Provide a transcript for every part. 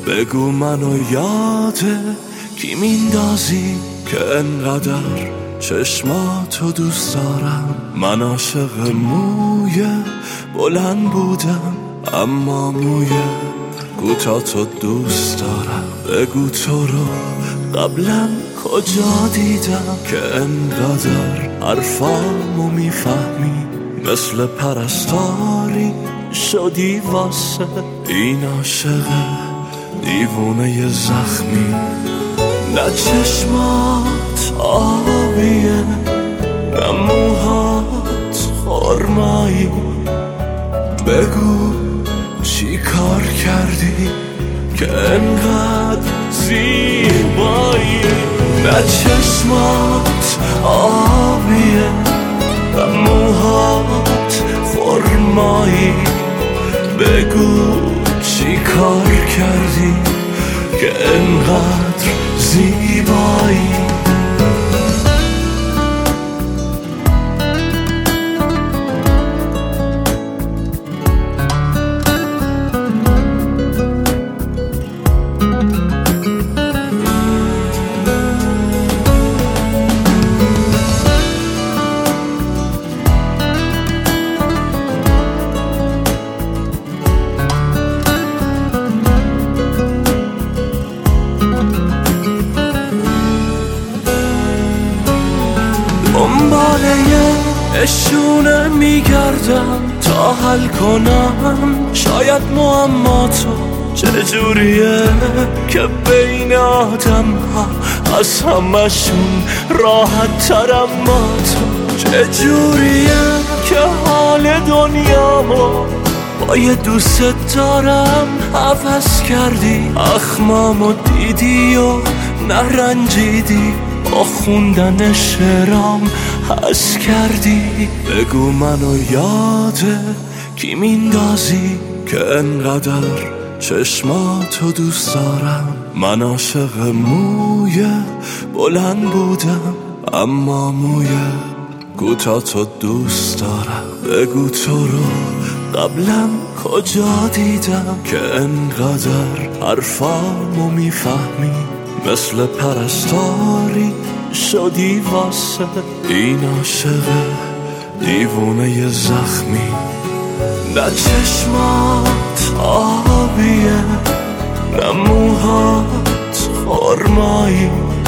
بگو منو یاده کی میندازی که انقدر چشماتو دوست دارم. من عاشق موی بلند بودم اما موی کوتاه‌تو دوست دارم. بگو تو رو قبلا کجا دیدم که انقدر حرفامو میفهمی، مثل پرستاری شدی واسه این عاشق دیوونه زخمی. نه چشمات آبیه نه موهات خرمایی، بگو چی کار کردی که انقدر زیبایی. نه چشمات آبیه نه موهات خرمایی، بگو چی کار کردی که انقدر زیبایی. دنباله اشونه میگردم تا حل کنم شاید معماتو چجوریه که بین آدم ها از همشون راحت ترم. ما تو چجوریه که حال دنیامو با یه دوست دارم عوض کردی. اخمامو دیدی و نرنجیدی، با خوندن شعرام حس کردی. بگو منو یاده کی میندازی که انقدر چشماتو دوست دارم. من عاشق موی بلند بودم اما موی کوتاه‌تو دوست دارم. بگو تو رو قبلا کجا دیدم که انقدر حرفامو میفهمی، مثل پرستاری شدی واسه این عاشق دیوونه زخمی. نه چشمات آبیه نه موهات خرمایی،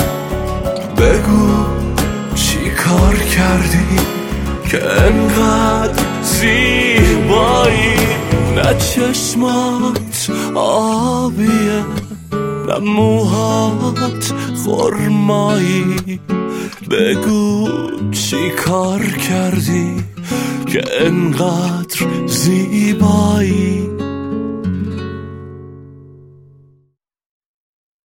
بگو چی کار کردی که انقدر زیبایی. نه چشمات آبیه نه موهات خرمایی، بگو چی کار کردی که انقدر زیبایی.